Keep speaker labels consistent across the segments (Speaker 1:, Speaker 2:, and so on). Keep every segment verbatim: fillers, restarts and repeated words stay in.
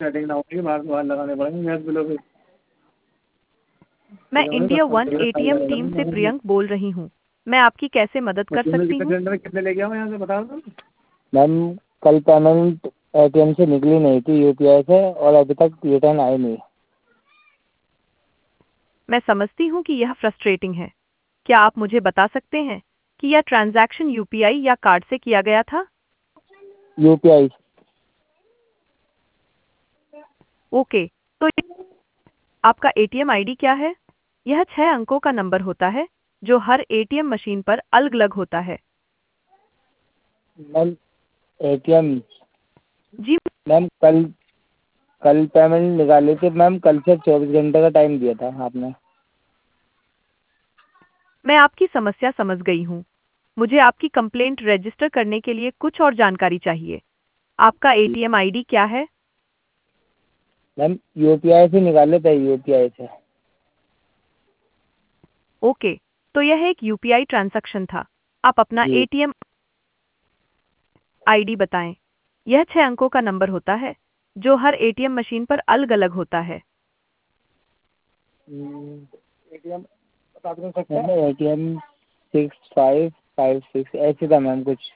Speaker 1: Setting ना होगी, बाहर बाहर लगाने पड़ेंगे गैस बिलों के।
Speaker 2: मैं इंडिया वन एटीएम टीम से प्रियंक बोल रही हूँ। मैं आपकी कैसे मदद कर सकती हूँ?
Speaker 1: सिलेंडर कितने लेके आओ यहाँ से बता दो।
Speaker 3: मैम कल पेमेंट एटीएम से निकली नहीं थी यूपीआई से और अभी तक रिटर्न आई नहीं।
Speaker 2: मैं समझती हूँ कि यह फ्रस्ट्रेटिंग है। क्या आप मुझे बता सकते हैं कि यह ट्रांजैक्शन यूपीआई या कार्ड से किया गया था?
Speaker 3: यूपीआई।
Speaker 2: ओके, तो आपका एटीएम आईडी क्या है? यह छह अंकों का नंबर होता है जो हर एटीएम मशीन पर अलग अलग होता है।
Speaker 3: मैम एटीएम
Speaker 2: जी,
Speaker 3: मैम कल कल पेमेंट निकाली थी मैम, कल से चौबीस घंटे का टाइम दिया था आपने।
Speaker 2: मैं आपकी समस्या समझ गई हूँ। मुझे आपकी कंप्लेंट रजिस्टर करने के लिए कुछ और जानकारी चाहिए। आपका एटीएम आईडी क्या है?
Speaker 3: मैम यूपीआई से निकाले थे, यूपीआई से।
Speaker 2: ओके, तो यह एक यूपीआई ट्रांजैक्शन था। आप अपना
Speaker 3: जी।
Speaker 2: एटीएम आईडी बताएं। यह छह अंकों का नंबर होता है जो हर एटीएम मशीन पर अलग अलग होता है।
Speaker 3: एटीएम बता नहीं सकते हैं। ATM six five five six ऐसे था मैम कुछ।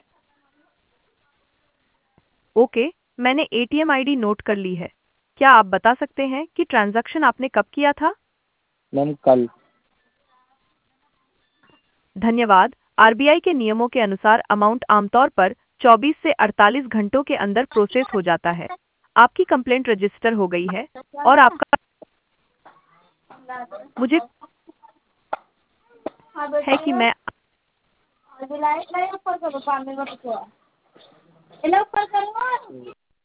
Speaker 2: ओके, मैंने एटीएम आईडी नोट कर ली है। क्या आप बता सकते हैं कि ट्रांजैक्शन आपने कब किया था?
Speaker 3: मैम कल।
Speaker 2: धन्यवाद। आरबीआई के नियमों के अनुसार अमाउंट आमतौर पर चौबीस से अड़तालीस घंटों के अंदर प्रोसेस हो जाता है। आपकी कंप्लेंट रजिस्टर हो गई है और आपका मुझे है कि मैं